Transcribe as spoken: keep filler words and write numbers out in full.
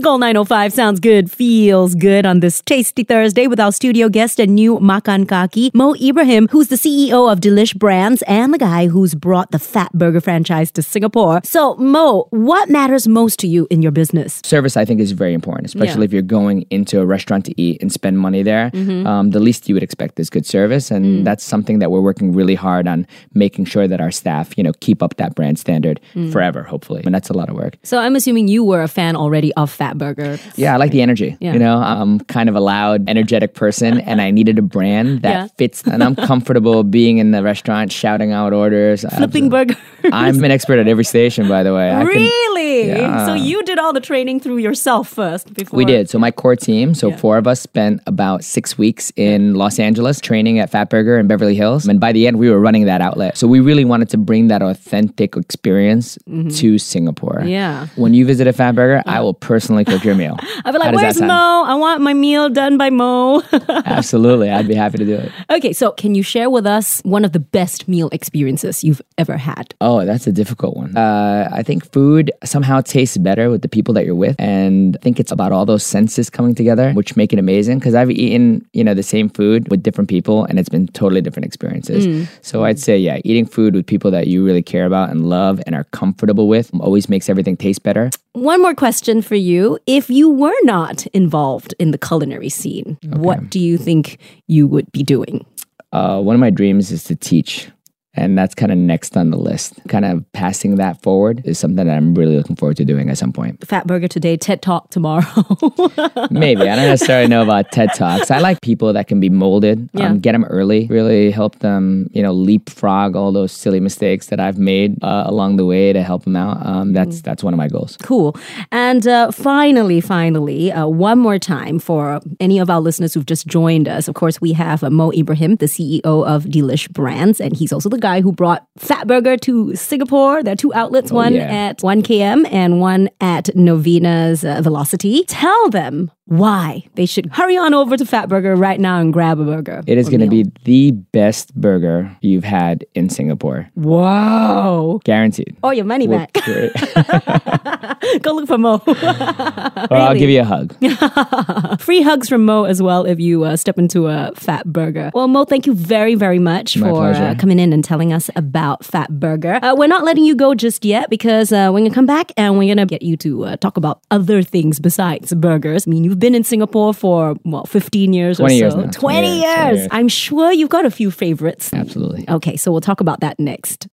Gold nine oh five sounds good, feels good on this tasty Thursday with our studio guest and new Makan Kaki, Mo Ibrahim, who's the C E O of Delish Brands and the guy who's brought the Fat Burger franchise to Singapore. So, Mo, what matters most to you in your business? Service, I think, is very important, especially Yeah. if you're going into a restaurant to eat and spend money there. Mm-hmm. Um, the least you would expect is good service, and Mm. that's something that we're working really hard on, making sure that our staff, you know, keep up that brand standard Mm. forever, hopefully. And that's a lot of work. So I'm assuming you were a fan already of Fat Burger. Yeah, I like the energy. Yeah. You know, I'm kind of a loud, energetic person, and I needed a brand that Yeah. fits. And I'm comfortable being in the restaurant, shouting out orders. Flipping burgers. I'm an expert at every station, by the way. I can- Really? Yeah. So you did all the training through yourself first before? We did. So my core team, so Yeah. four of us spent about six weeks in Los Angeles training at Fat Burger in Beverly Hills. And by the end, we were running that outlet. So we really wanted to bring that authentic experience to Singapore. Mm-hmm. Yeah. When you visit a Fat Burger, I will personally cook your meal. I'd be like, How does that where's sound? Mo? I want my meal done by Mo. Absolutely. I'd be happy to do it. Okay, so can you share with us one of the best meal experiences you've ever had? Oh, that's a difficult one. Uh, I think food somehow tastes better with the people that you're with. And I think it's about all those senses coming together, which make it amazing. Because I've eaten, you know, the same food with different people and it's been totally different experiences. Mm. So I'd say, yeah, eating food with people that you really care about and love and are comfortable with always makes everything taste better. One more question for you. If you were not involved in the culinary scene, what do you think you would be doing? Uh, one of my dreams is to teach. And that's kind of next on the list. Kind of passing that forward is something that I'm really looking forward to doing at some point. Fat Burger today, TED Talk tomorrow. Maybe. I don't necessarily know about TED Talks. I like people that can be molded, Yeah. um, get them early, really help them, you know, leapfrog all those silly mistakes that I've made uh, along the way to help them out. Um, that's that's one of my goals. Cool. And uh, finally, finally, uh, one more time for any of our listeners who've just joined us. Of course, we have uh, Mo Ibrahim, the C E O of Delish Brands, and he's also the guy who brought Fat Burger to Singapore. There are two outlets, one yeah. at one K M and one at Novina's uh, Velocity. Tell them why they should hurry on over to Fat Burger right now and grab a burger. It is or going to meal. be the best burger you've had in Singapore. Wow. Guaranteed. Or your money We're back. great. Go look for Mo. Or I'll give you a hug. Free hugs from Mo as well if you uh, step into a Fat Burger. Well, Mo, thank you very, very much My for uh, pleasure. coming in and telling us about Fat Burger. Uh, we're not letting you go just yet because uh, we're going to come back and we're going to get you to uh, talk about other things besides burgers. I mean, you've been in Singapore for, what, fifteen years or so? twenty years now. twenty twenty years, years. twenty years. I'm sure you've got a few favorites. Absolutely. Okay, so we'll talk about that next.